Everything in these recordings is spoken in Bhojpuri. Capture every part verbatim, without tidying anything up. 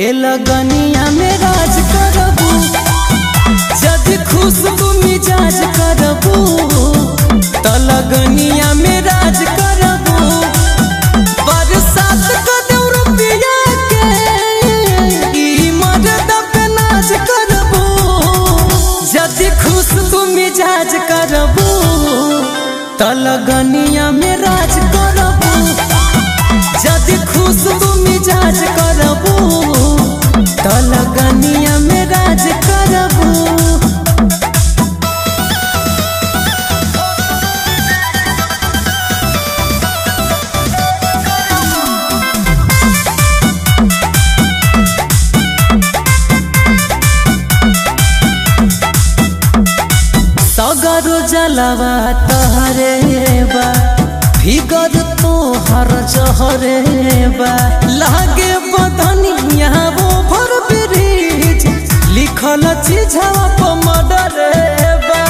ए लगनिया में राज करबू, जदि खुशबू मिजाज करबू त लगनिया में राज करबू। बरसात क देउ रुपया के ई मर्द पे नाज करबू, जदि खुशबू मिजाज करबू त लगनिया में राज करबू, जदि खुशबू मिजाज करबू त लगनिया में राज करबू। सगरो जलवा तहरे बा, फिगर तोहर जहरे बा, लागे बदनिया वो भर ब्रिज, लिखल चीजवा पर मर्डर बा।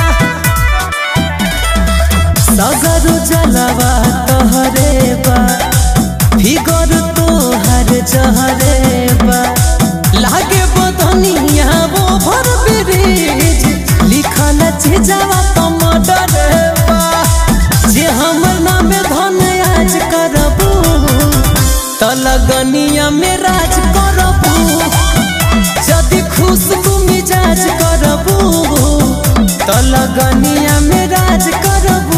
सगरो जलवा तहरे बा, फिगर तोहर जहरे बा, लागे बदनिया वो भर ब्रिज, लिखल चीजवा पर मर्डर बा। जे हमर नाम धन आज करबू त लगनिया में राज करबू, जदि खुशबू मिजाज करबू त लगनिया में राज करबू।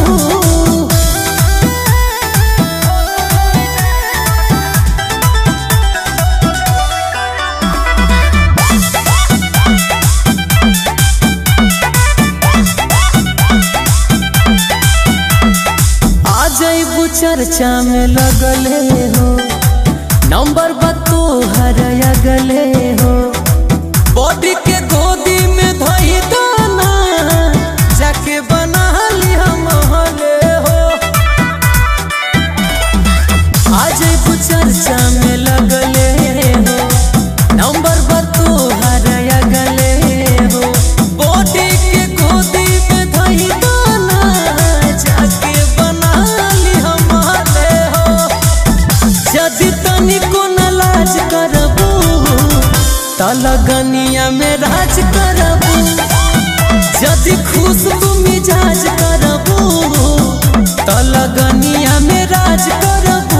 चर्चा में लगले हो, नंबर बतो हर अगले हो, बॉडी के गोदी में धई दाना जाके बना ली हम हले हो। आज चर्चा में लगले हो, नंबर बतो हर अगले हो, बॉडी के गोदी में धई दाना जाके जदि तनिको न लाज करबू त लगनिया में राज करबू, जदि खुशबू मिजाज करबू त लगनिया में राज करबू।